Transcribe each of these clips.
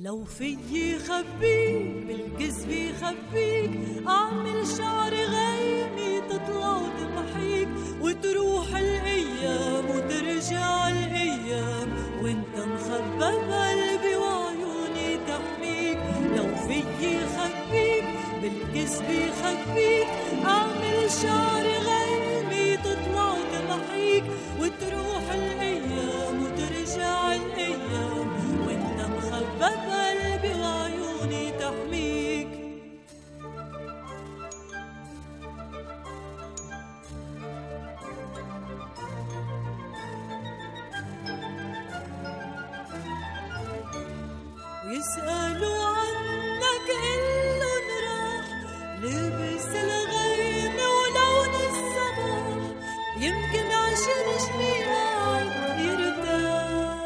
لو فيي خبيك بالكذب خبيك، أعمل شعري غيمي تطلع وتمحيك، وتروح الأيام وترجع الأيام، وانت مخبى بقلبي وعيوني تحميك. لو فيي خبيك بالكذب خبيك، أعمل شعري غيمي تطلع وتمحيك، وتروح الأيام وترجع الأيام، وانت مخبى بقلبي وعيوني تحميك. ويسألوا عنك إلن راح، لبس الغيم ولون الصباح، يمكن عشان جني قاعد يرتاح.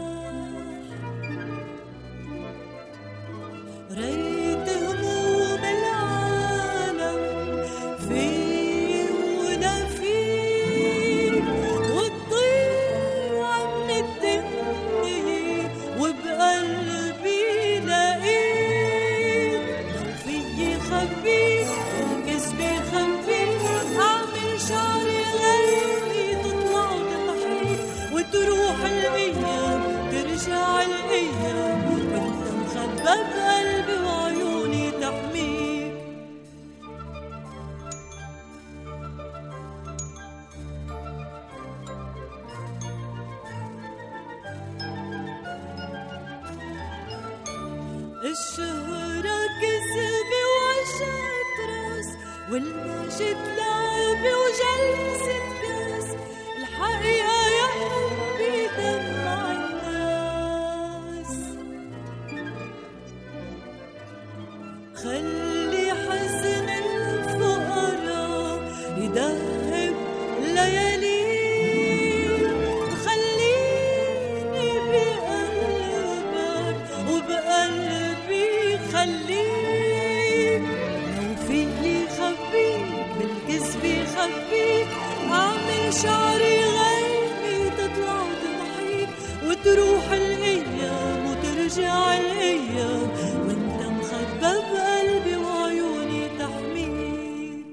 ريت هموم العالم فيه ولا فيك، وتضيع من الدنيا وبقلبي لاقيك. لو فيي خبيك بالكذب خبيك، أعمل شعري غيمي تطلع وتمحيك، وتروح الأيام ترجع الأيام، وانت مخبى بقلبي وعيوني تحميك. الشهرة كذب وعشت راس، والمجد لعبة وجلسة كاس، الحقيقة يا حبي دمع الناس. خلي حزن الفقراء يدهب لياليك، وخليني بقلبك وبقلبي خليك. لو فيي خبيك بالكذب خبيك، أعمل شعري غيمي تطلع وتمحيك، وتروح الأيام وترجع الأيام، وانت مخبى بقلبي وعيوني تحميك.